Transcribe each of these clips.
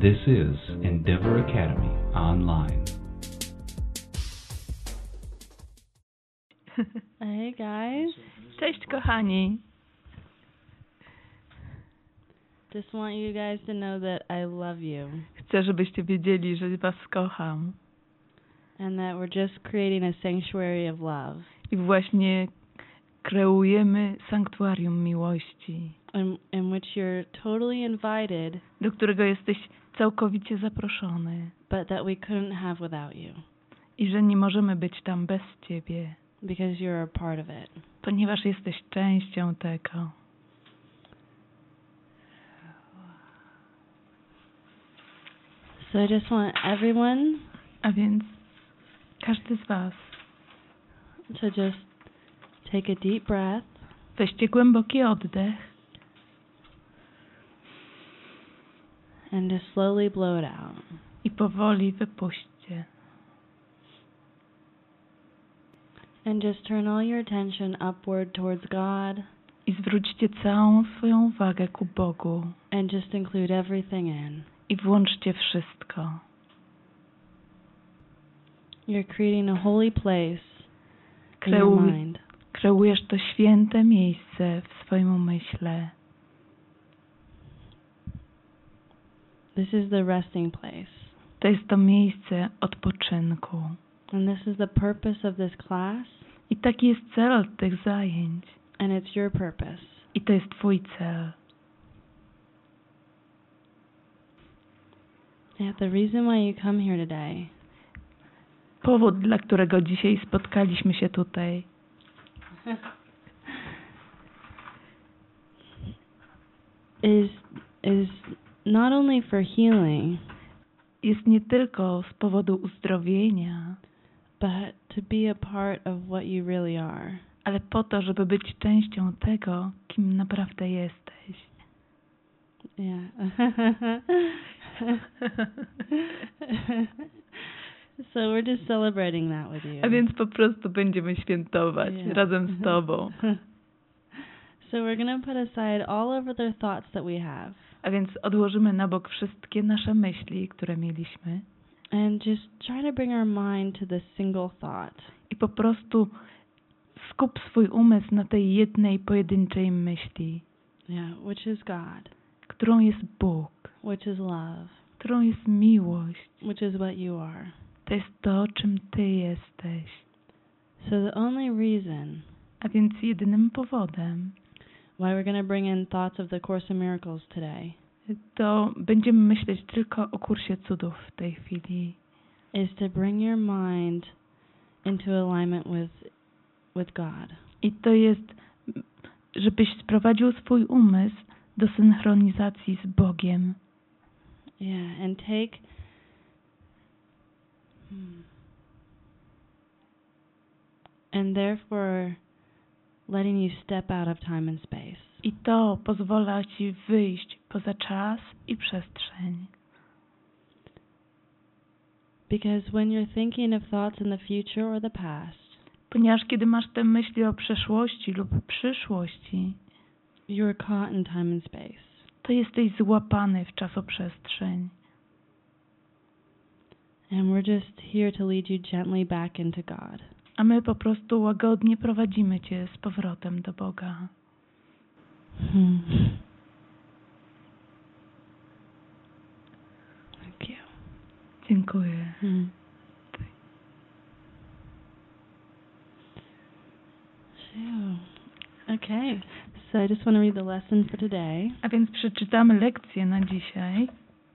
This is Endeavor Academy Online. Hey guys. Cześć kochani. Just want you guys to know that I love you. Chcę, żebyście wiedzieli, że was kocham. And that we're just creating a sanctuary of love. I właśnie kreujemy sanktuarium miłości. In which you're totally invited. Do którego jesteś całkowicie zaproszony. But that we couldn't have without you. I że nie możemy być tam bez ciebie. Because you're a part of it. Ponieważ jesteś częścią tego. So I just want everyone, a więc każdy z was, to just take a deep breath. Weźcie głęboki oddech. And just slowly blow it out. I powoli wypuśćcie. And just turn all your attention upward towards God. I zwróćcie całą swoją uwagę ku Bogu. And just include everything in. I włączcie wszystko. You're creating a holy place in your mind. Kreujesz to święte miejsce w swoim umyśle. This is the resting place. To jest to miejsce odpoczynku. And this is the purpose of this class. I taki jest cel tych zajęć. And it's your purpose. I to jest twój cel. Yeah, the reason why you come here today. Powód, dla którego dzisiaj spotkaliśmy się tutaj. is not only for healing. Jest nie tylko z powodu uzdrowienia, but to be a part of what you really are. Ale po to, żeby być częścią tego, kim naprawdę jesteś. Yeah. So we're just celebrating that with you. A więc po prostu będziemy świętować razem z tobą. So we're going to put aside all of the thoughts that we have. A więc odłożymy na bok wszystkie nasze myśli, które mieliśmy. And just try to bring our mind to the single thought. I po prostu skup swój umysł na tej jednej pojedynczej myśli. Yeah, which is God. Którą jest Bóg. Which is love. Którą jest miłość. Which is what you are. To jest to, czym ty jesteś. So the only reason. A więc jedynym powodem. Why we're going to bring in thoughts of the Course in Miracles today. To będziemy myśleć tylko o kursie cudów w tej chwili. Is to bring your mind into alignment with God. I to jest, żebyś sprowadził swój umysł do synchronizacji z Bogiem. Yeah, and take and therefore letting you step out of time and space. I to pozwala ci wyjść poza czas i przestrzeń. Because when you're thinking of thoughts in the future or the past, ponieważ kiedy masz te myśli o przeszłości lub przyszłości, you're caught in time and space. To jesteś złapany w czasoprzestrzeń. And we're just here to lead you gently back into God. A my po prostu łagodnie prowadzimy cię z powrotem do Boga. Thank you. Dziękuję. Okay, so I just want to read the lesson for today. A więc przeczytamy lekcję na dzisiaj.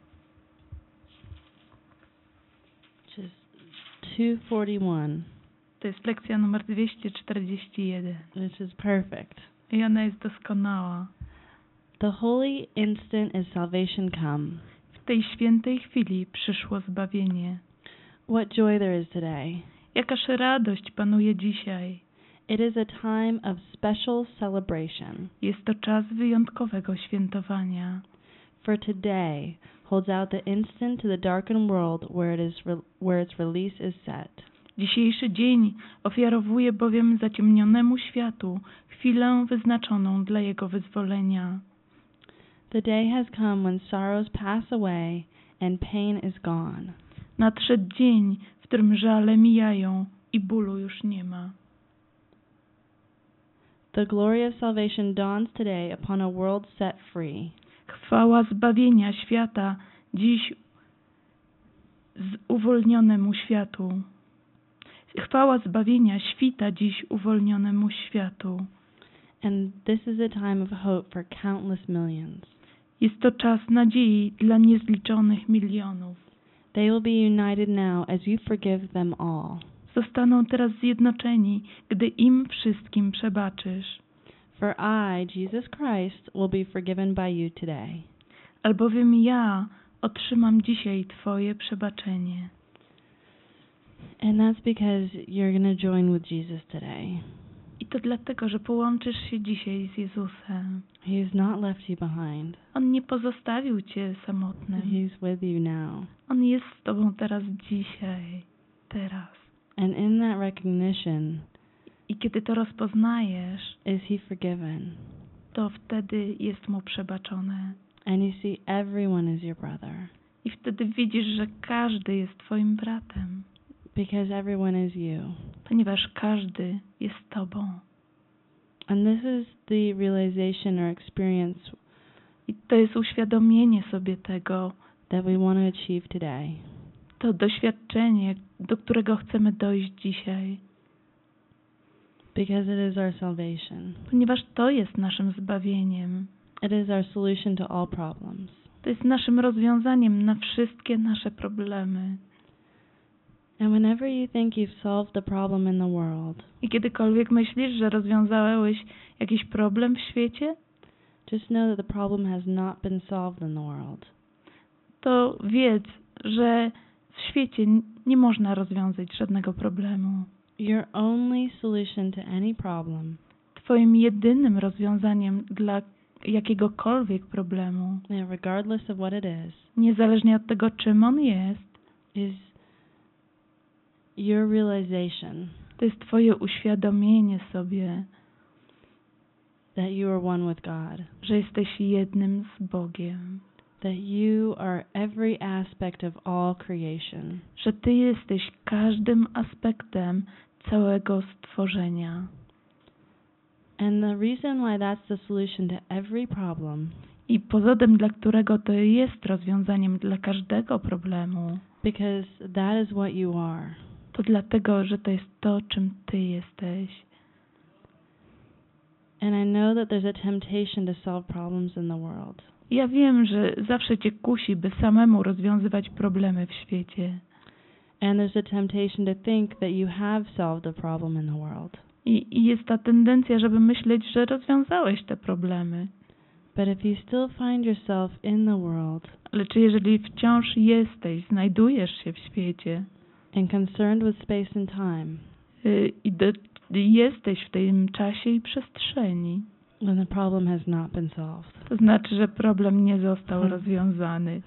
Which is 241. To jest lekcja numer 241. Which is perfect. I ona jest doskonała. The holy instant is salvation come. W tej świętej chwili przyszło zbawienie. What joy there is today. Jakaż radość panuje dzisiaj. It is a time of special celebration. Jest to czas wyjątkowego świętowania. For today holds out the instant to the darkened world where its release is set. Dzisiejszy dzień ofiarowuje bowiem zaciemnionemu światu chwilę wyznaczoną dla jego wyzwolenia. The day has come when sorrows pass away and pain is gone. Nadszedł dzień, w którym żale mijają i bólu już nie ma. The glory of salvation dawns today upon a world set free. Chwała zbawienia świata dziś uwolnionemu światu. Chwała zbawienia świta dziś uwolnionemu światu. And this is a time of hope for countless millions. Jest to czas nadziei dla niezliczonych milionów. They will be united now as you forgive them all. Zostaną teraz zjednoczeni, gdy im wszystkim przebaczysz. For I, Jesus Christ, will be forgiven by you today. Albowiem ja otrzymam dzisiaj Twoje przebaczenie. And that's because you're going to join with Jesus today. I to dlatego, że połączysz się dzisiaj z Jezusem. He has not left you behind. On nie pozostawił Cię samotnym. He's with you now. On jest z Tobą teraz, dzisiaj, teraz. And in that recognition, I kiedy to rozpoznajesz, is He forgiven. to wtedy jest Mu przebaczone. And you see everyone is your brother. I wtedy widzisz, że każdy jest Twoim bratem. Because everyone is you. Ponieważ każdy jest Tobą. And this is the realization or experience I to jest uświadomienie sobie tego, that we want to achieve today. to doświadczenie, do którego chcemy dojść dzisiaj. Because it is our salvation. Ponieważ to jest naszym zbawieniem. It is our solution to all problems. To jest naszym rozwiązaniem na wszystkie nasze problemy. And whenever you think you've solved the problem in the world, I kiedykolwiek myślisz, że rozwiązałeś jakiś problem w świecie, just know that the problem has not been solved in the world. to wiedz, że w świecie nie można rozwiązać żadnego problemu. Your only solution to any problem, Twoim jedynym rozwiązaniem dla jakiegokolwiek problemu, regardless of what it is niezależnie od tego, czym on jest, your realization to jest Twoje uświadomienie sobie, that you are one with God, że jesteś jednym z Bogiem, that you are every aspect of all creation, że Ty jesteś każdym aspektem całego stworzenia. and the reason why that's the solution to every problem, I powodem, dla którego to jest rozwiązaniem dla każdego problemu, because that is what you are. to dlatego, że to jest to, czym Ty jesteś. And I know that there's a temptation to solve problems in the world. Ja wiem, że zawsze Cię kusi, by samemu rozwiązywać problemy w świecie. And there's a temptation to think that you have solved a problem in the world. I jest ta tendencja, żeby myśleć, że rozwiązałeś te problemy. But if you still find yourself in the world Ale czy jeżeli wciąż znajdujesz się w świecie and concerned with space and time, jesteś w tym czasie i przestrzeni, then the problem has not been solved. to znaczy, że problem nie został rozwiązany.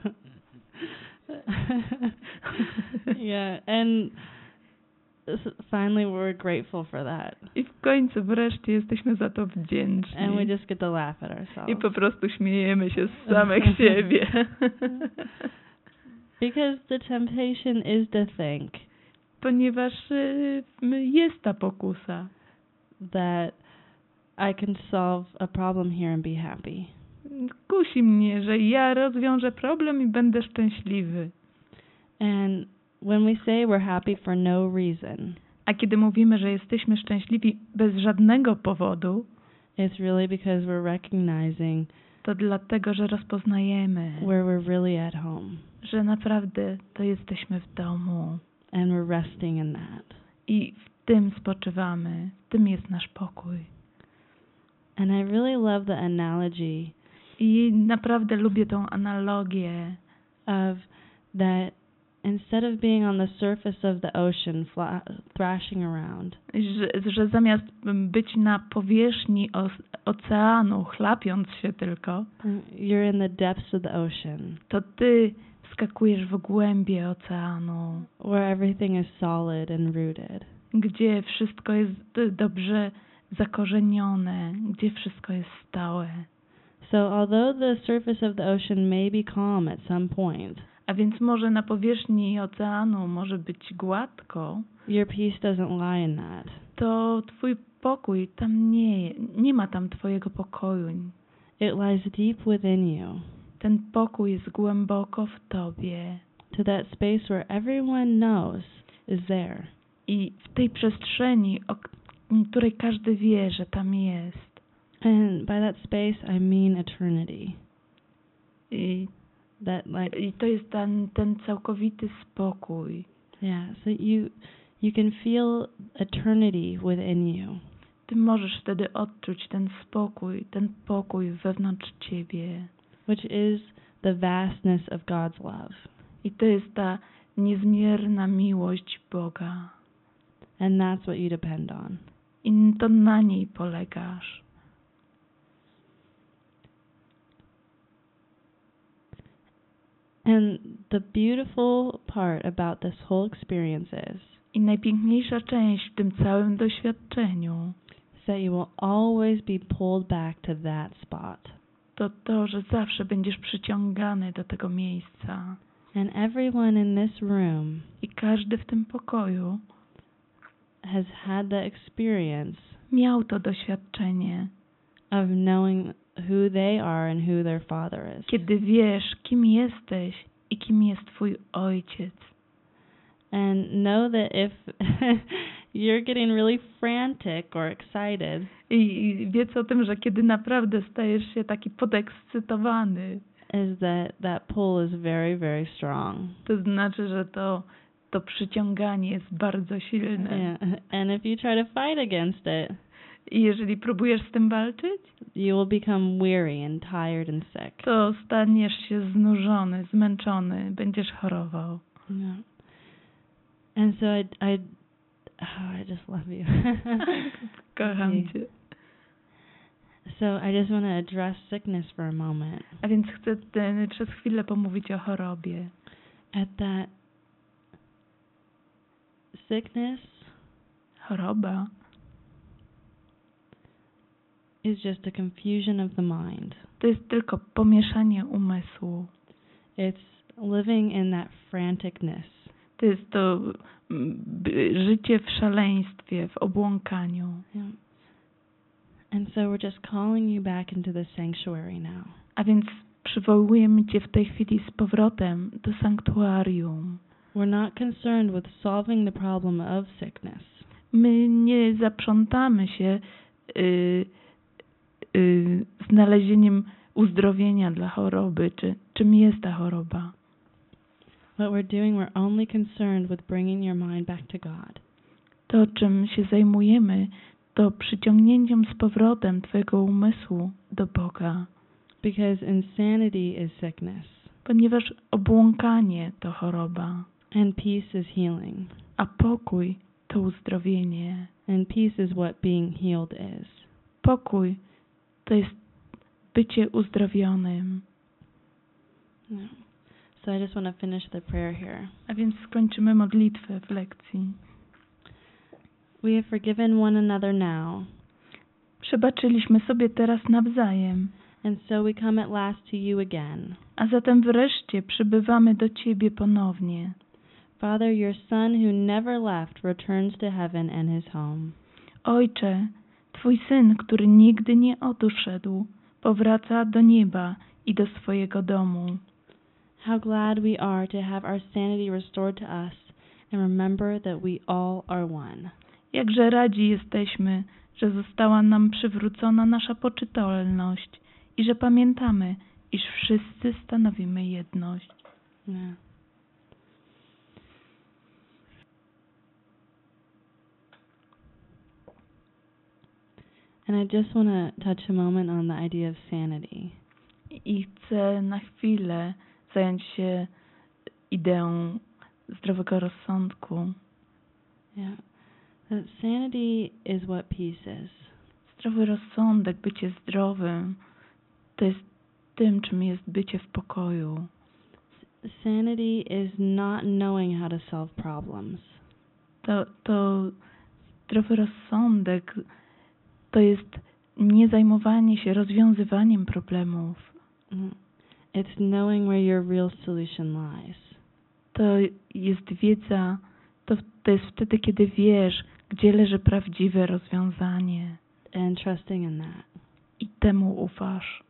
Yeah, and finally we're grateful for that. I w końcu wreszcie jesteśmy za to wdzięczni. And we just get to laugh at I ourselves. po prostu śmiejemy się z samych siebie. Because the temptation is to think Ponieważ jest ta pokusa, that I can solve a problem here and be happy. kusi mnie, że ja rozwiążę problem i będę szczęśliwy. And when we say we're happy for no reason, A kiedy mówimy, że jesteśmy szczęśliwi bez żadnego powodu, it's really because we're recognizing to dlatego, że rozpoznajemy, where we're really at home że naprawdę to jesteśmy w domu and we're resting in that. i w tym spoczywamy, w tym jest nasz pokój. And I really love the analogy I naprawdę lubię tą analogię, of that instead of being on the surface of the ocean thrashing around, że zamiast być na powierzchni oceanu, chlapiąc się tylko, you're in the depths of the ocean, to ty wskakujesz w głębie oceanu, where everything is solid and rooted. gdzie wszystko jest dobrze zakorzenione, gdzie wszystko jest stałe. So although the surface of the ocean may be calm at some point, A więc może na powierzchni oceanu może być gładko, your peace doesn't lie in that. to twój pokój tam nie ma tam twojego pokoju. It lies deep within you, Ten pokój jest głęboko w tobie. to that space where everyone knows is there. I w tej przestrzeni, o której każdy wie, że tam jest. And by that space I mean eternity. I to jest ten całkowity spokój. Yeah, so you can feel eternity within you. Ty możesz wtedy odczuć ten pokój wewnątrz ciebie. Which is the vastness of God's love. I to jest ta niezmierna miłość Boga. And that's what you depend on. I to na niej polegasz. And the beautiful part about this whole experience is I najpiękniejsza część w tym całym doświadczeniu that you will always be pulled back to that spot. to, że zawsze będziesz przyciągany do tego miejsca. And everyone in this room I każdy w tym pokoju has had the experience miał to doświadczenie, of knowing who they are and who their father is. kiedy wiesz, kim jesteś i kim jest twój ojciec. And know that if you're getting really frantic or excited, I wiedz o tym, że kiedy naprawdę stajesz się taki podekscytowany, is that pull is very, very strong. to znaczy, że to przyciąganie jest bardzo silne. Yeah. And if you try to fight against it, I jeżeli próbujesz z tym walczyć, you will become weary and tired and sick. to staniesz się znużony, zmęczony, będziesz chorował. Yeah. And so I just love you. Kocham Okay. cię. So I just want to address sickness for a moment. A więc chcę przez chwilę pomówić o chorobie. At that sickness Choroba is just a confusion of the mind. to jest tylko pomieszanie umysłu. It's living in that franticness. To jest to życie w szaleństwie, w obłąkaniu. Yeah. And so we're just calling you back into the sanctuary now. A więc przywołujemy cię w tej chwili z powrotem do sanktuarium. We're not concerned with solving the problem of sickness. My nie zaprzątamy się znalezieniem uzdrowienia dla choroby, czy czym jest ta choroba. What we're doing, we're only concerned with bringing your mind back to God. To, czym się zajmujemy, to przyciągnięciem z powrotem twojego umysłu do Boga. Because insanity is sickness. Ponieważ obłąkanie to choroba, And peace is healing. a pokój to uzdrowienie. And peace is what being healed is. Pokój to jest bycie uzdrowionym. No. So I just want to finish the prayer here. A więc skończymy modlitwę w lekcji. We have forgiven one another now, Przebaczyliśmy sobie teraz nawzajem, and so we come at last to you again. a zatem wreszcie przybywamy do Ciebie ponownie. Father, your Son who never left returns to heaven and his home. Ojcze, Twój Syn, który nigdy nie odszedł, powraca do nieba i do swojego domu. How glad we are to have our sanity restored to us and remember that we all are one. Jakże radzi jesteśmy, że została nam przywrócona nasza poczytalność i że pamiętamy, iż wszyscy stanowimy jedność. Yeah. And I just want to touch a moment on the idea of sanity. I chcę na chwilę zająć się ideą zdrowego rozsądku. Yeah. That sanity is what peace is. Zdrowy rozsądek, bycie zdrowym, to jest tym, czym jest bycie w pokoju. Sanity is not knowing how to solve problems. To zdrowy rozsądek to jest nie zajmowanie się rozwiązywaniem problemów. It's knowing where your real solution lies. To jest wiedza, to jest wtedy, kiedy wiesz, gdzie leży prawdziwe rozwiązanie And trusting in that. i temu ufasz.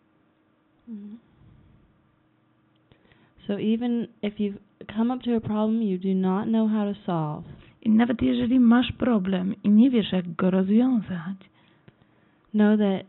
So even if you've come up to a problem you do not know how to solve, I nawet jeżeli masz problem i nie wiesz, jak go rozwiązać, know that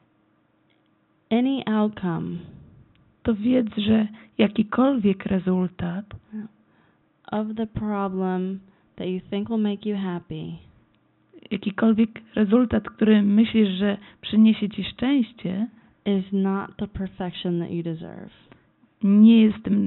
any outcome to wiedz, że jakikolwiek rezultat of the problem that you think will make you happy jakikolwiek rezultat, który myślisz, że przyniesie ci szczęście, is not the perfection that you deserve. nie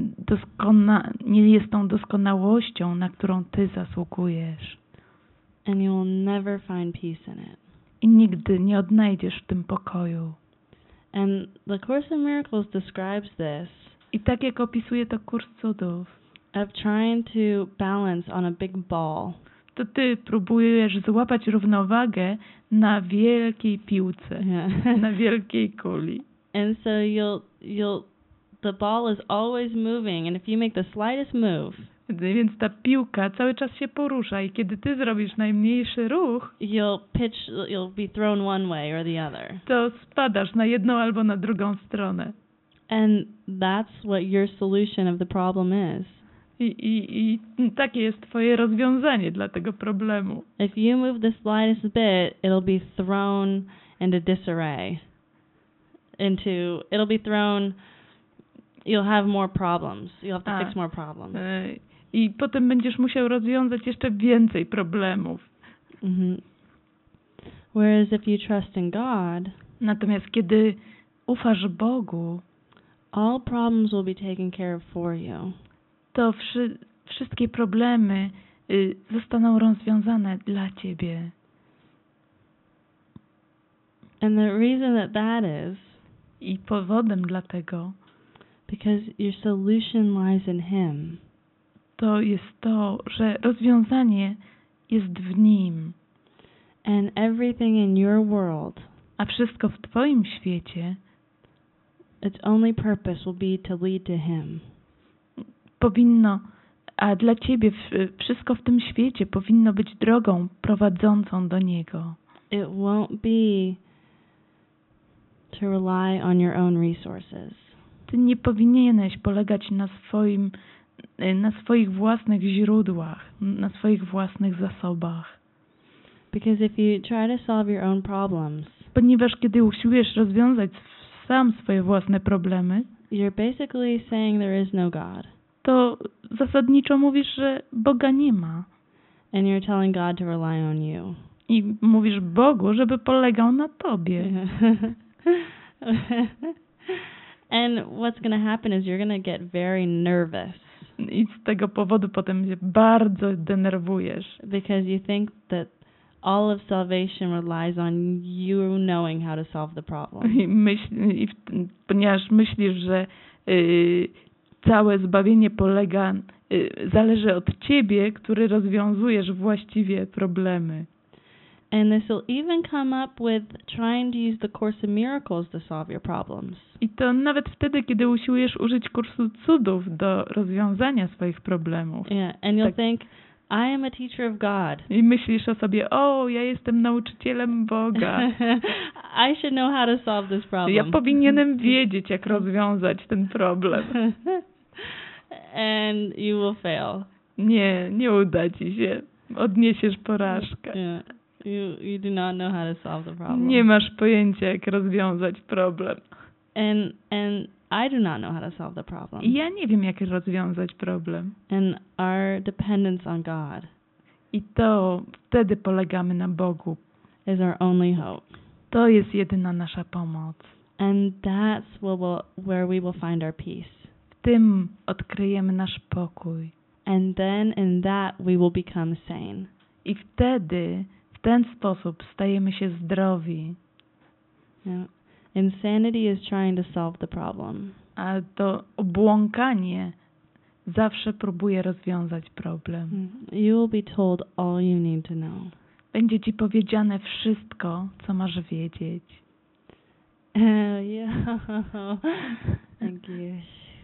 jest tą doskonałością, na którą ty zasługujesz. And you will never find peace in it. I nigdy nie odnajdziesz w tym pokoju. And the Course in Miracles describes this I tak jak opisuje to Kurs Cudów, of trying to balance on a big ball. to ty próbujesz złapać równowagę na wielkiej piłce, Yeah. na wielkiej kuli. And so the ball is always moving, and if you make the slightest move, Więc ta piłka cały czas się porusza i kiedy ty zrobisz najmniejszy ruch, you'll be thrown one way or the other. to spadasz na jedną albo na drugą stronę. And that's what your solution of the problem is. I takie jest twoje rozwiązanie dla tego problemu. If you move the slightest bit, it'll be thrown into disarray. You'll have more problems. You'll have to fix more problems. I potem będziesz musiał rozwiązać jeszcze więcej problemów. Mm-hmm. Whereas if you trust in God, Natomiast kiedy ufasz Bogu, all problems will be taken care of for you. to wszystkie problemy zostaną rozwiązane dla ciebie. And the reason that is I powodem dla tego because your solution lies in Him. to jest to, że rozwiązanie jest w Nim. And everything in your world, A wszystko w twoim świecie its only purpose will be to lead to Him. a dla ciebie wszystko w tym świecie powinno być drogą prowadzącą do Niego. It won't be to rely on your own resources. Ty nie powinieneś polegać na swoich własnych źródłach, na swoich własnych zasobach. Because if you try to solve your own problems, Ponieważ kiedy usiłujesz rozwiązać sam swoje własne problemy, you're basically saying there is no God. to zasadniczo mówisz, że Boga nie ma. And you're telling God to rely on you. I mówisz Bogu, żeby polegał na tobie. And what's going to happen is you're going to get very nervous. I z tego powodu potem się bardzo denerwujesz. Because you think that all of salvation relies on you knowing how to solve the problem. Ponieważ myślisz, że całe zbawienie zależy od ciebie, który rozwiązujesz właściwie problemy. And this will even come up with trying to use the Course in Miracles to solve your problems. I to nawet wtedy, kiedy usiłujesz użyć Kursu Cudów do rozwiązania swoich problemów. Yeah, and you'll think, I am a teacher of God. I myślisz o sobie, ja jestem nauczycielem Boga. I should know how to solve this problem. Ja powinienem wiedzieć, jak rozwiązać ten problem. And you will fail. Nie uda ci się. Odniesiesz porażkę. Yeah. You do not know how to solve the problem. Nie masz pojęcia, jak rozwiązać problem. And I do not know how to solve the problem. I ja nie wiem, jak rozwiązać problem. And our dependence on God I to wtedy polegamy na Bogu. is our only hope. To jest jedyna nasza pomoc. And that's where we will find our peace. W tym odkryjemy nasz pokój. And then in that we will become sane. I wtedy w ten sposób stajemy się zdrowi. Yeah. Insanity is trying to solve the problem. A to obłąkanie zawsze próbuje rozwiązać problem. You will be told all you need to know. Będzie ci powiedziane wszystko, co masz wiedzieć. Yeah. Thank you.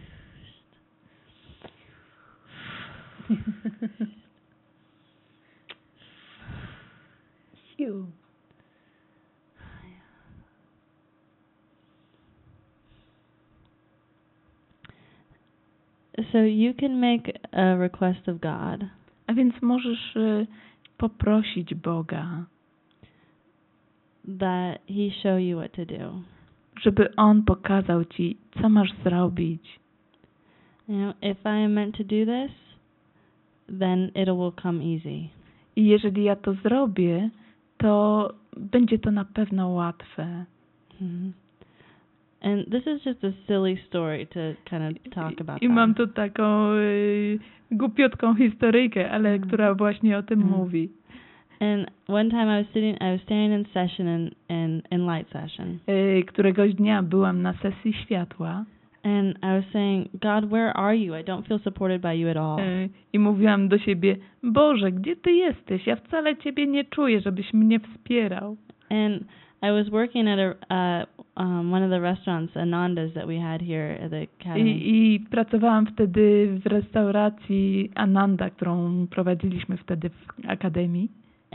So you can make a request of God. A więc możesz poprosić Boga, that He show you what to do. żeby On pokazał Ci, co masz zrobić. You know, if I am meant to do this, then it will come easy. I jeżeli ja to zrobię, to będzie to na pewno łatwe. Mm-hmm. And this is just a silly story to kind of talk about I that. mam tu taką głupiutką historyjkę, ale która właśnie o tym mówi. And one time I was standing in session in light session. Któregoś dnia byłam na sesji światła. And I was saying, God, where are you? I don't feel supported by you at all. I mówiłam do siebie, Boże, gdzie Ty jesteś? Ja wcale Ciebie nie czuję, żebyś mnie wspierał. And I was working at one of the restaurants, Ananda's, that we had here at the academy. I pracowałam wtedy w restauracji Ananda, którą prowadziliśmy wtedy w akademii.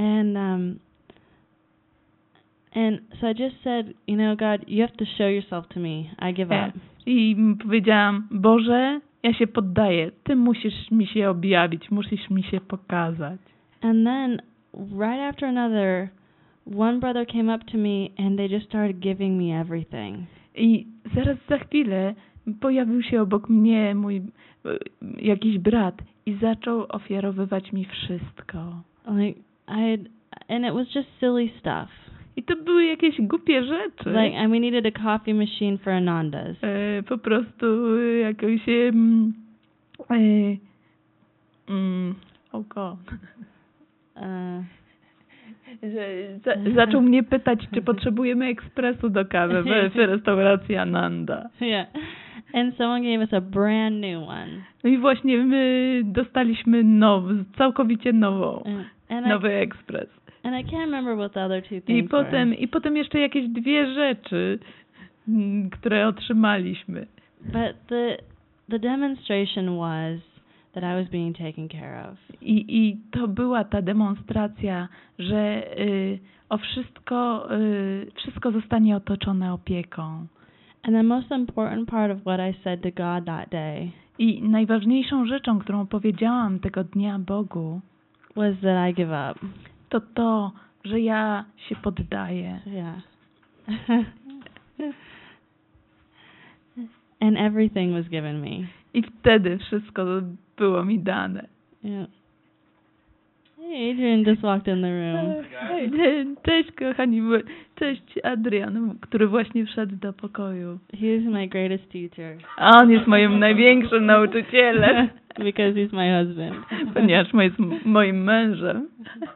And so I just said, you know, God, you have to show yourself to me. I give up. I powiedziałam, Boże, ja się poddaję. Ty musisz mi się objawić, musisz mi się pokazać. And then, right after another, one brother came up to me and they just started giving me everything. I zaraz za chwilę pojawił się obok mnie mój jakiś brat i zaczął ofiarowywać mi wszystko. Like and it was just silly stuff. I to były jakieś głupie rzeczy. Like, and we needed a coffee machine for Ananda's. Po prostu jakąś oh God. Zaczął mnie pytać, czy potrzebujemy ekspresu do kawy w restauracji Ananda. Yeah. And someone gave us a brand new one. No i właśnie my dostaliśmy całkowicie nowy ekspres. And I can't remember what the other two things I potem jeszcze jakieś dwie rzeczy, które otrzymaliśmy. But the demonstration was that I was being taken care of. I to była ta demonstracja, że wszystko zostanie otoczone opieką. And the most important part of what I said to God that day. I najważniejszą rzeczą, którą powiedziałam tego dnia Bogu, was that I give up. To, że ja się poddaję. Yeah. And everything was given me. I wtedy wszystko było mi dane. Yeah. Hey, Adrian just walked in the room. Cześć kochani, cześć Adrian, który właśnie wszedł do pokoju. He is my greatest teacher. On jest moim największym nauczycielem. Because he's my husband. Ponieważ jest moim mężem.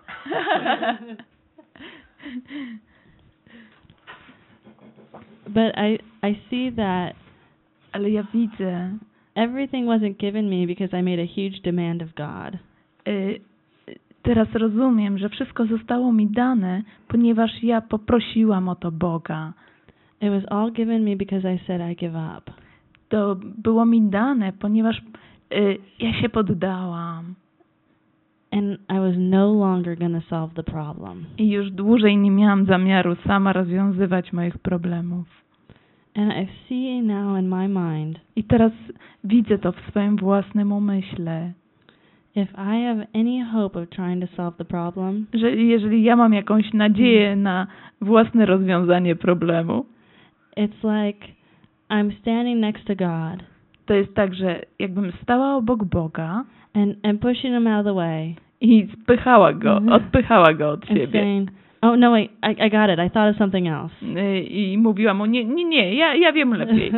But I see that. Ale ja widzę. Everything wasn't given me because I made a huge demand of God. Teraz rozumiem, że wszystko zostało mi dane, ponieważ ja poprosiłam o to Boga. It was all given me because I said I give up. To było mi dane, ponieważ ja się poddałam. And I was no longer going to solve the problem. I już dłużej nie miałam zamiaru sama rozwiązywać moich problemów. And I see now in my mind. I teraz widzę to w swoim własnym umyśle. If I have any hope of trying to solve the problem, że jeżeli ja mam jakąś nadzieję na własne rozwiązanie problemu, it's like I'm standing next to God. To jest tak, że jakbym stała obok Boga and pushing him out of the way. I odpychała go od siebie. Saying, oh no wait, I got it. I thought of something else. I mówiła mu, nie, ja wiem lepiej.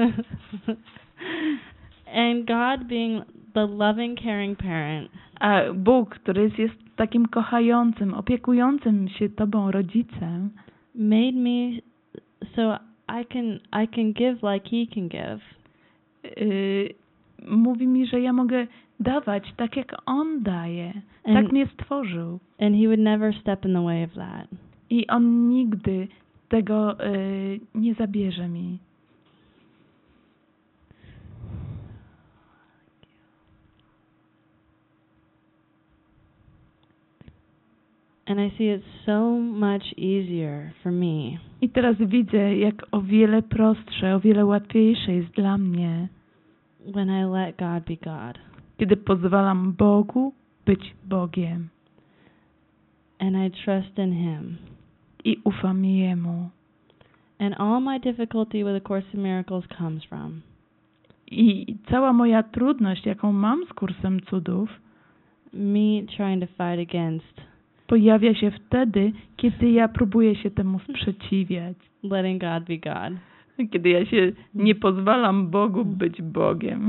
And God being the loving, caring parent. A Bóg, który jest takim kochającym, opiekującym się tobą rodzicem, made me so I can give like he can give. Mówi mi, że ja mogę dawać tak jak on daje. Tak mnie stworzył. And he would never step in the way of that. I on nigdy tego nie zabierze mi. And I see it's so much easier for me I teraz widzę, jak o wiele prostsze, o wiele łatwiejsze jest dla mnie, when I let God be God. kiedy pozwalam Bogu być Bogiem And I trust in Him. i ufam Jemu. And all my difficulty with A Course in Miracles comes from I cała moja trudność, jaką mam z Kursem Cudów, me trying to fight against pojawia się wtedy, kiedy ja próbuję się temu sprzeciwiać. letting God be God. Kiedy ja się nie pozwalam Bogu być Bogiem.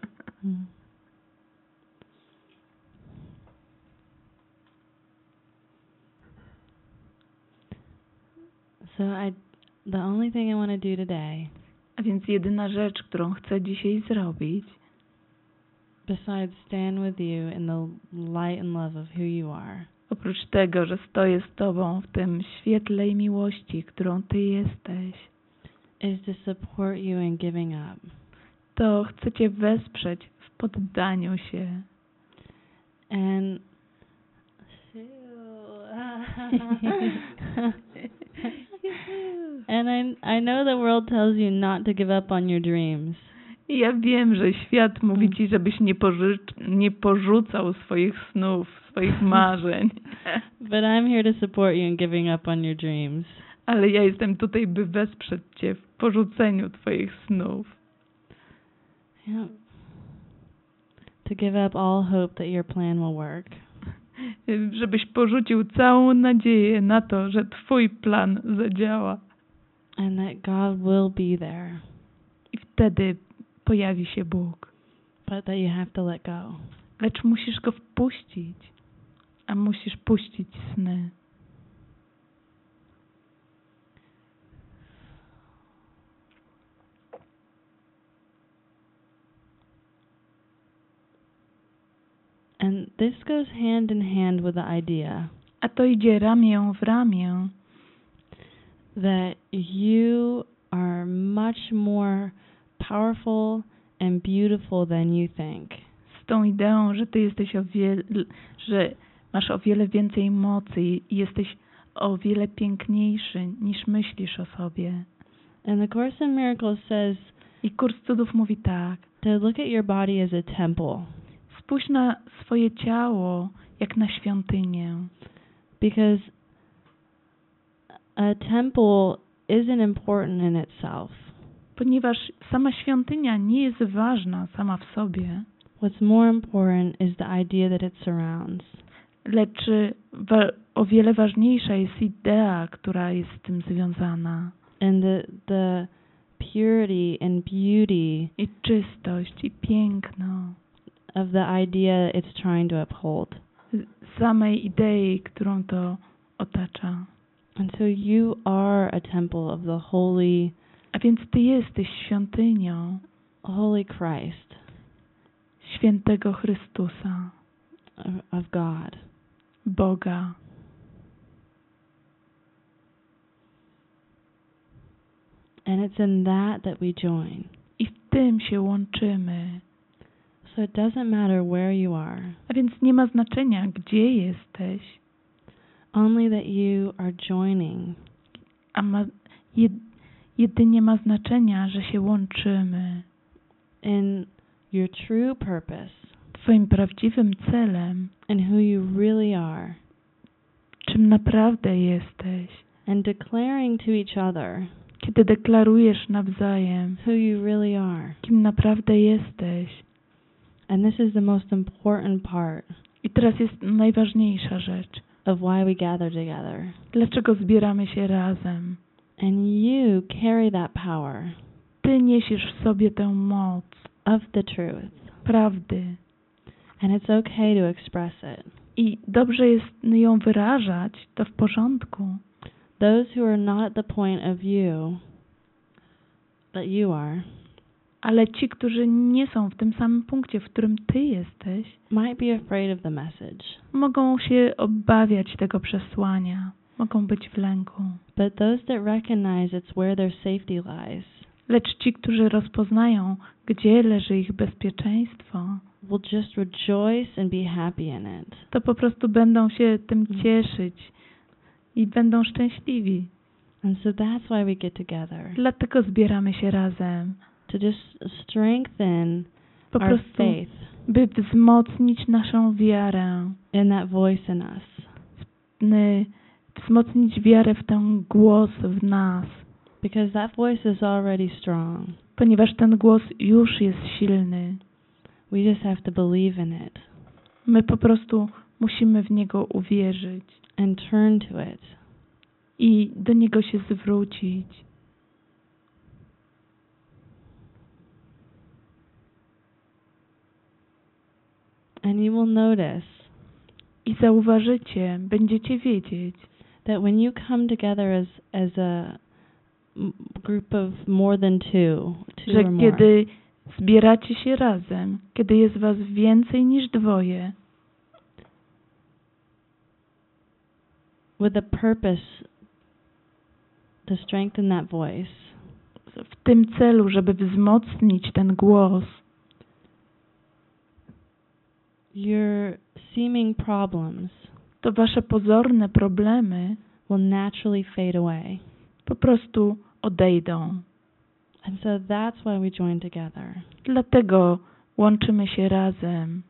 So the only thing I want to do today, A więc jedyna rzecz, którą chcę dzisiaj zrobić, besides stand with you in the light and love of who you are, oprócz tego, że stoję z Tobą w tym świetle i miłości, którą Ty jesteś, is to support you in giving up. to chcę Cię wesprzeć w poddaniu się. And and I know the world tells you not to give up on your dreams. I ja wiem, że świat mówi Ci, żebyś nie porzucał swoich snów, swoich marzeń. But I'm here to support you in giving up on your dreams. Ale ja jestem tutaj, by wesprzeć Cię w porzuceniu Twoich snów. Yeah. To give up all hope that your plan will work. Żebyś porzucił całą nadzieję na to, że Twój plan zadziała. And that God will be there. I wtedy pojawi się Bóg. But that you have to let go. Lecz musisz Go wpuścić, a musisz puścić sny. And this goes hand in hand with the idea A to idzie ramię w ramię, that you are much more powerful and beautiful than you think. z tą ideą, że Ty jesteś że masz o wiele więcej mocy i jesteś o wiele piękniejszy niż myślisz o sobie. And the Course in Miracles says I Kurs Cudów mówi tak: to look at your body as a temple, spójrz na swoje ciało jak na świątynię, because a temple isn't important in itself. ponieważ sama świątynia nie jest ważna sama w sobie, What's more important is the idea that it surrounds. lecz o wiele ważniejsza jest idea, która jest z tym związana. And the purity and beauty I czystość, i piękno of the idea it's trying to uphold. samej idei, którą to otacza. And so you are a temple of the A więc Ty jesteś świątynią Holy Christ, świętego Chrystusa, of God. Boga. And it's in that we join. I w tym się łączymy. So it doesn't matter where you are, A więc nie ma znaczenia, gdzie jesteś, only that you are joining. a jedynie ma znaczenia, że się łączymy. In your true purpose Twoim prawdziwym celem, and who you really are, czym naprawdę jesteś, and declaring to each other kiedy deklarujesz nawzajem, who you really are. kim naprawdę jesteś. And this is the most important part I teraz jest najważniejsza rzecz. of why we gather together. Dlaczego zbieramy się razem? And you carry that power Ty niesiesz w sobie tę moc of the truth. prawdy. And it's okay to express it. I dobrze jest ją wyrażać, to w porządku. Those who are not at the point of view that you are Ale ci, którzy nie są w tym samym punkcie, w którym Ty jesteś, might be afraid of the message. mogą się obawiać tego przesłania. Mogą być w lęku. But those that recognize it's where their safety lies Lecz ci, którzy rozpoznają, gdzie leży ich bezpieczeństwo, will just rejoice and be happy in it. to po prostu będą się tym cieszyć i będą szczęśliwi. And so that's why we get together. Dlatego zbieramy się razem. To just strengthen Po our prostu, faith by wzmocnić naszą wiarę. in that voice in us. Wzmocnić wiarę w ten głos w nas. Because that voice is already strong. Ponieważ ten głos już jest silny. We just have to believe in it My po prostu musimy w niego uwierzyć and turn to it. i do niego się zwrócić. And you will notice I zauważycie, będziecie wiedzieć, that when you come together as a group of more than two że or more, kiedy zbieracie się razem, kiedy jest was więcej niż dwoje, with a purpose to strengthen that voice, w tym celu, żeby wzmocnić ten głos, your seeming problems to wasze pozorne problemy will naturally fade away. po prostu odejdą. And so that's why we join together. Dlatego łączymy się razem.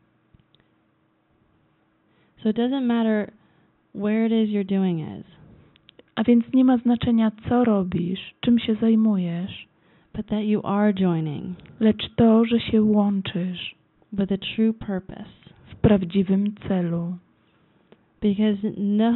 So it doesn't matter where it is you're doing it, A więc nie ma znaczenia, co robisz, czym się zajmujesz, but that you are joining lecz to, że się łączysz with a true purpose. w prawdziwym celu. Because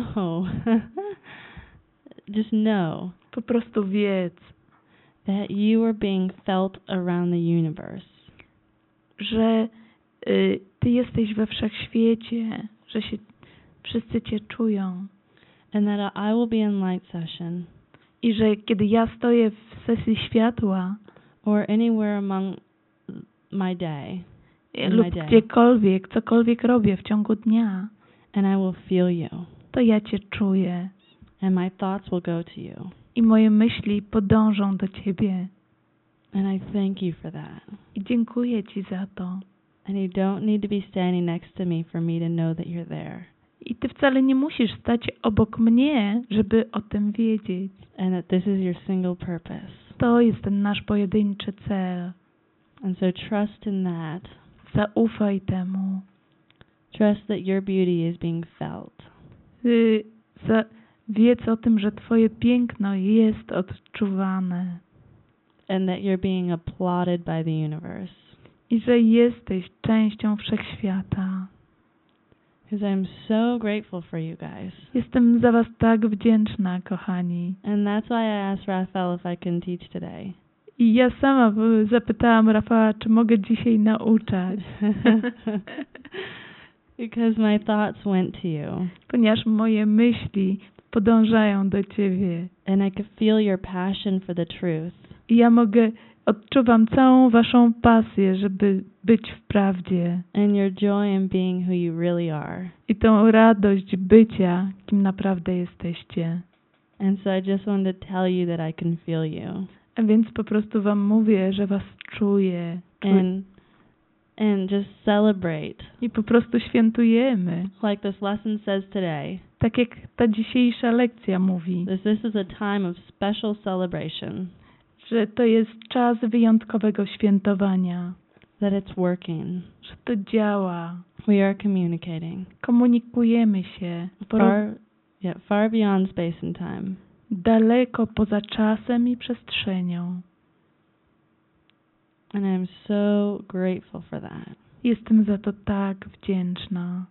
just know Po prostu wiedz, that you are being felt around the universe. że ty jesteś we wszechświecie, że się wszyscy cię czują And that I will be in light session i że kiedy ja stoję w sesji światła or anywhere among my day, in lub my day, gdziekolwiek, cokolwiek robię w ciągu dnia, and I will feel you, to ja cię czuję and my thoughts will go to you. i moje myśli podążą do ciebie. And I thank you for that. I dziękuję ci za to. And you don't need to be standing next to me for me to know that you're there. I ty wcale nie musisz stać obok mnie, żeby o tym wiedzieć. And that this is your single purpose. To jest ten nasz pojedynczy cel. And so trust in that. Zaufaj temu. Trust that your beauty is being felt. Wiedz o tym, że twoje piękno jest odczuwane. And that you're being applauded by the universe. I że jesteś częścią wszechświata. Because I'm so grateful for you guys. Jestem za was tak wdzięczna, kochani. And that's why I asked Raphael if I can teach today. I ja sama zapytałam Rafała, czy mogę dzisiaj nauczać. Because my thoughts went to you. Ponieważ moje myśli podążają do ciebie. And I could feel your passion for the truth. I ja odczuwam całą waszą pasję, żeby być w prawdzie. And your joy in being who you really are. I tą radość bycia, kim naprawdę jesteście. And so I just wanted to tell you that I can feel you. A więc po prostu wam mówię, że was czuję. And just celebrate. I po prostu świętujemy. Like this lesson says today. Tak jak ta dzisiejsza lekcja mówi. This is a time of special celebration. Że to jest czas wyjątkowego świętowania. That it's working. Że to działa. We are communicating. Komunikujemy się. Far beyond space and time. Daleko poza czasem i przestrzenią. And I'm so grateful for that. Jestem za to tak wdzięczna.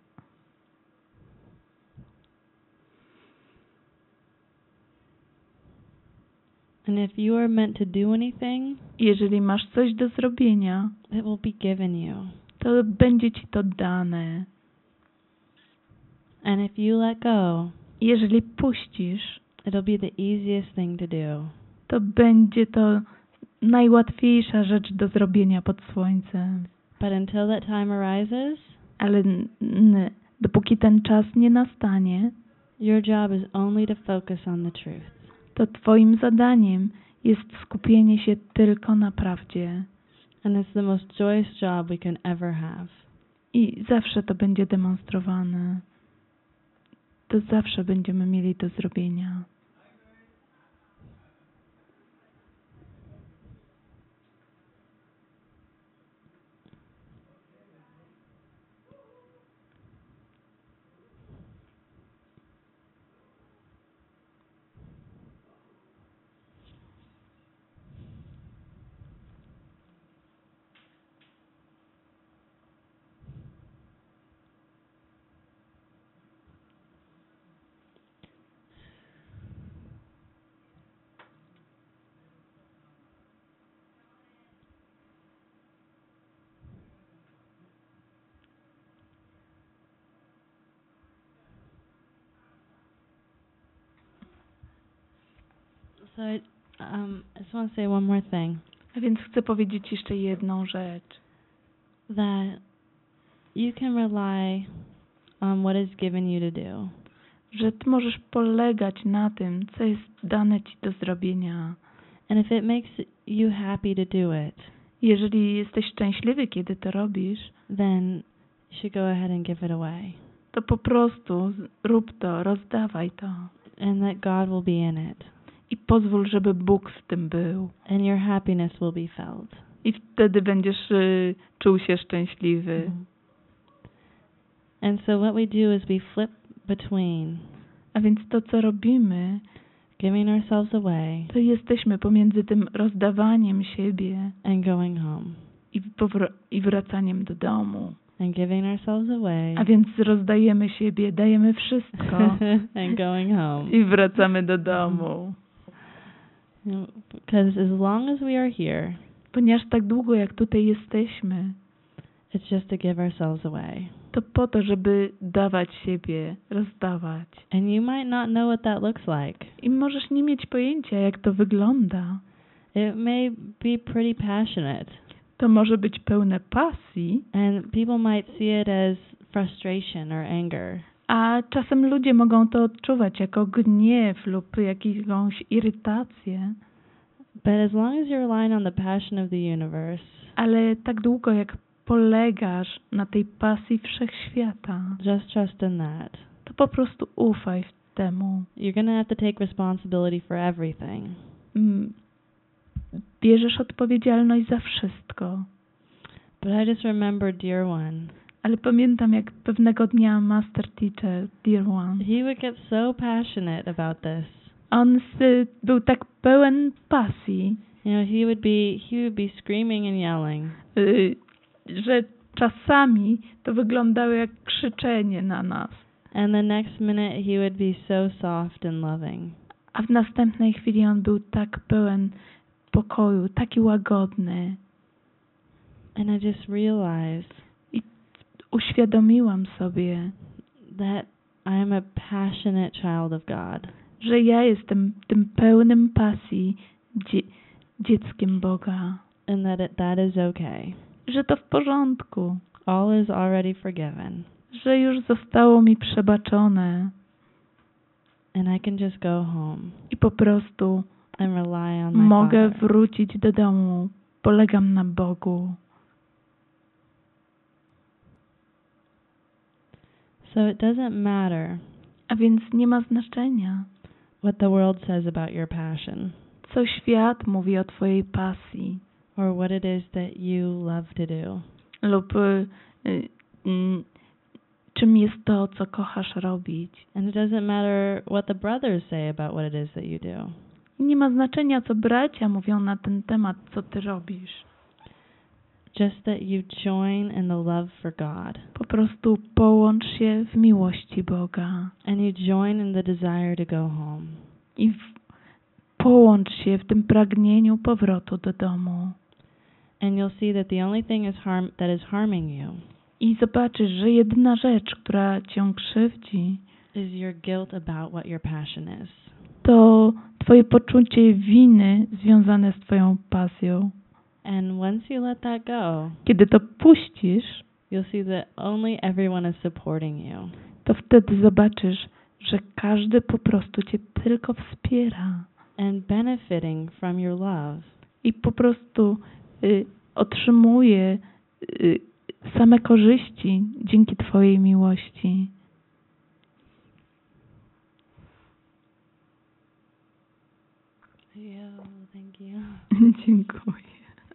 And if you are meant to do anything, jeżeli masz coś do zrobienia, it will be given you. to będzie ci to dane. And if you let go, jeżeli puścisz, it'll be the easiest thing to do. to będzie to najłatwiejsza rzecz do zrobienia pod słońcem. But until that time arises, Ale dopóki ten czas nie nastanie, your job is only to focus on the truth. to twoim zadaniem jest skupienie się tylko na prawdzie. And it's the most joyous job we can ever have. I zawsze to będzie demonstrowane. To zawsze będziemy mieli do zrobienia. So I just want to say one more thing. A więc chcę powiedzieć jeszcze jedną rzecz. That you can rely on what is given you to do. Że ty możesz polegać na tym, co jest dane ci do zrobienia. And if it makes you happy to do it, Jeżeli jesteś szczęśliwy, kiedy to robisz, then you should go ahead and give it away. to po prostu rób to, rozdawaj to. And that God will be in it. I pozwól, żeby Bóg w tym był. And your happiness will be felt. I wtedy będziesz czuł się szczęśliwy. And so what we do is we flip between A więc to, co robimy, giving ourselves away to jesteśmy pomiędzy tym rozdawaniem siebie and going home. I wracaniem do domu. And giving ourselves away A więc rozdajemy siebie, dajemy wszystko and going home. i wracamy do domu. Because as long as we are here, Ponieważ tak długo, jak tutaj jesteśmy, it's just to give ourselves away. to po to, żeby dawać siebie, rozdawać. And you might not know what that looks like. I możesz nie mieć pojęcia, jak to wygląda. It may be pretty passionate. To może być pełne pasji, And people might see it as frustration or anger. a czasem ludzie mogą to odczuwać jako gniew lub jakąś irytację. But as long as you're relying on the passion of the universe, Ale tak długo, jak polegasz na tej pasji wszechświata, just trust in that. to po prostu ufaj temu. You're going to have to take responsibility for everything. Bierzesz odpowiedzialność za wszystko. But I just remember, dear one, Ale pamiętam, jak pewnego dnia Master Teacher, Dear One, he would get so passionate about this. on był tak pełen pasji, You know, he would be screaming and yelling. Że czasami to wyglądało jak krzyczenie na nas. And the next minute he would be so soft and loving. A w następnej chwili on był tak pełen pokoju, taki łagodny. And I just realized I uświadomiłam sobie, that I am a passionate child of God. że ja jestem tym pełnym pasji dzieckiem Boga. And that is okay. Że to w porządku. All is already forgiven. Że już zostało mi przebaczone. And I can just go home I po prostu and rely on my mogę Father. wrócić do domu. Polegam na Bogu. So it doesn't matter A więc nie ma znaczenia, what the world says about your passion co świat mówi o twojej pasji. or what it is that you love to do. Lub czym jest to, co kochasz robić. And it doesn't matter what the brothers say about what it is that you do. I nie ma znaczenia, co bracia mówią na ten temat, co ty robisz. Just that you join in the love for God. Po prostu połącz się w miłości Boga. And you join in the desire to go home. I połącz się w tym pragnieniu powrotu do domu. And you'll see that the only thing that is harming you I zobaczysz, że jedyna rzecz, która cię krzywdzi, is your guilt about what your passion is. to twoje poczucie winy związane z twoją pasją. And once you let that go, Kiedy to puścisz, you'll see that only everyone is supporting you. to wtedy zobaczysz, że każdy po prostu cię tylko wspiera And benefiting from your love. i po prostu otrzymuje same korzyści dzięki Twojej miłości. Thank you. Dziękuję.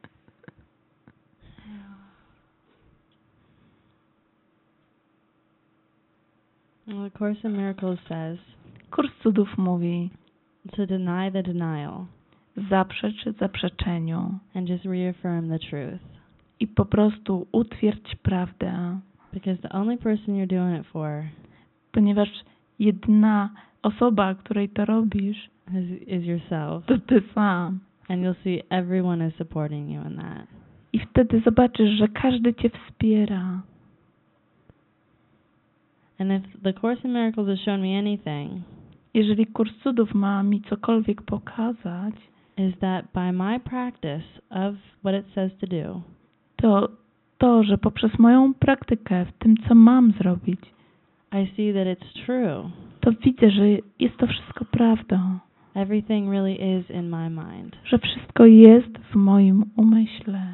Well, the Course in Miracles says Kurs Cudów mówi: to deny the denial zaprzecz zaprzeczeniu and just reaffirm the truth. i po prostu utwierdź prawdę, Because the only person you're doing it for ponieważ jedna osoba, której to robisz, is yourself. to Ty sam. And you'll see everyone is supporting you in that. I wtedy zobaczysz, że każdy Cię wspiera. And if the Course in Miracles has shown me anything, Jeżeli Kurs Cudów ma mi cokolwiek pokazać, is that by my practice of what it says to do, to, że poprzez moją praktykę w tym, co mam zrobić, I see that it's true. to widzę, że jest to wszystko prawdą. Everything really is in my mind. Że wszystko jest w moim umyśle.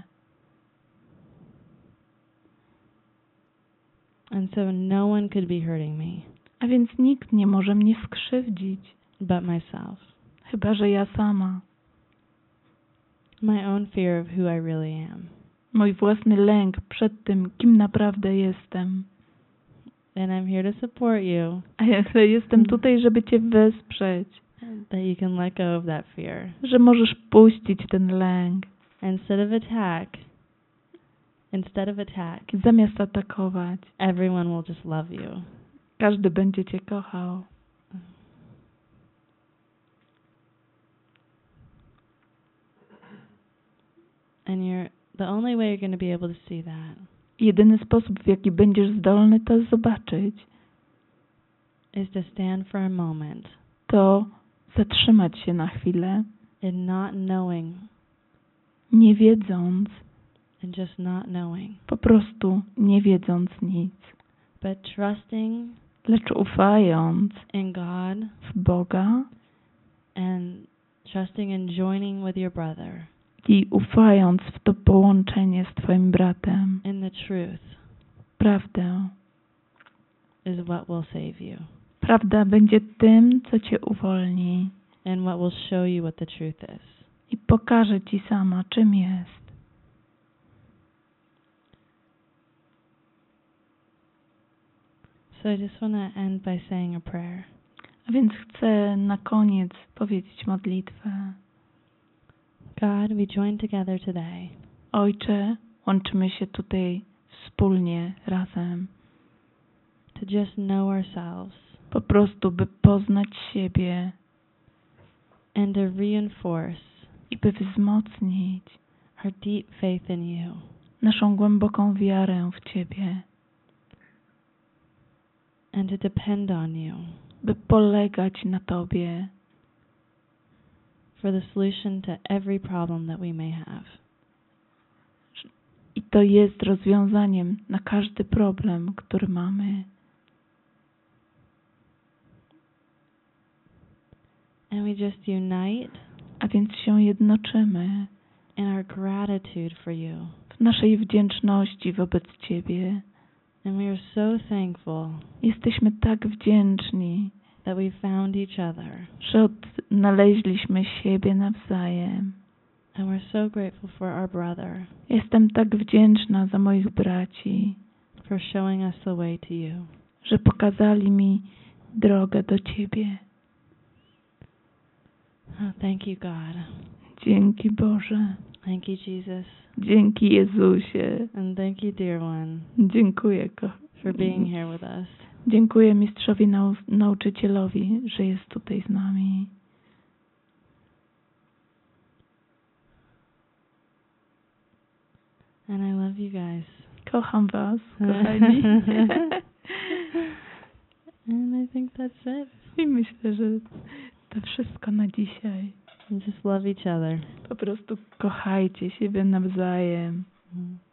And so no one could be hurting me A więc nikt nie może mnie skrzywdzić, but myself. chyba że ja sama. My own fear of who I really am. Mój własny lęk przed tym, kim naprawdę jestem. And I'm here to support you. A ja jestem tutaj, żeby Cię wesprzeć. That you can let go of that fear. Że możesz puścić ten lęk. Instead of attack, Zamiast atakować, everyone will just love you. każdy będzie Cię kochał. And the only way you're going to be able to see that Jedyny sposób, w jaki będziesz zdolny to zobaczyć, is to stand for a moment to zatrzymać się na chwilę, in not knowing nie wiedząc, and just not knowing, po prostu nie wiedząc nic, but trusting lecz ufając in God w Boga and trusting and joining with your brother i ufając w to połączenie z Twoim bratem. in the truth Prawdę. is what will save you Prawda będzie tym, co Cię uwolni and what will show you what the truth is. i pokaże Ci sama, czym jest. So I just want to end by saying a prayer. A więc chcę na koniec powiedzieć modlitwę. God, we join together today Ojcze, łączymy się tutaj wspólnie, razem, to just know ourselves po prostu, by poznać siebie and to reinforce i by wzmocnić our deep faith in you. naszą głęboką wiarę w Ciebie, And to depend on you by polegać na Tobie for the solution to every problem that we may have. i to jest rozwiązaniem na każdy problem, który mamy. And we just unite A więc się jednoczymy in our gratitude for you. w naszej wdzięczności wobec Ciebie. And we are so thankful Jesteśmy tak wdzięczni, that we found each other. że odnaleźliśmy siebie nawzajem. And we're so grateful for our brother Jestem tak wdzięczna za moich braci, for showing us the way to you. że pokazali mi drogę do Ciebie. Oh, thank you, God. Dzięki Boże. Thank you, Jesus. Dzięki Jezusie. And thank you, dear one, Dziękuję for being here with us. Dziękuję mistrzowi nauczycielowi, że jest tutaj z nami. And I love you guys. Kocham Was, kochani. And I think that's it. I myślę, że to wszystko na dzisiaj. And just love each other. Po prostu kochajcie siebie nawzajem. Mm.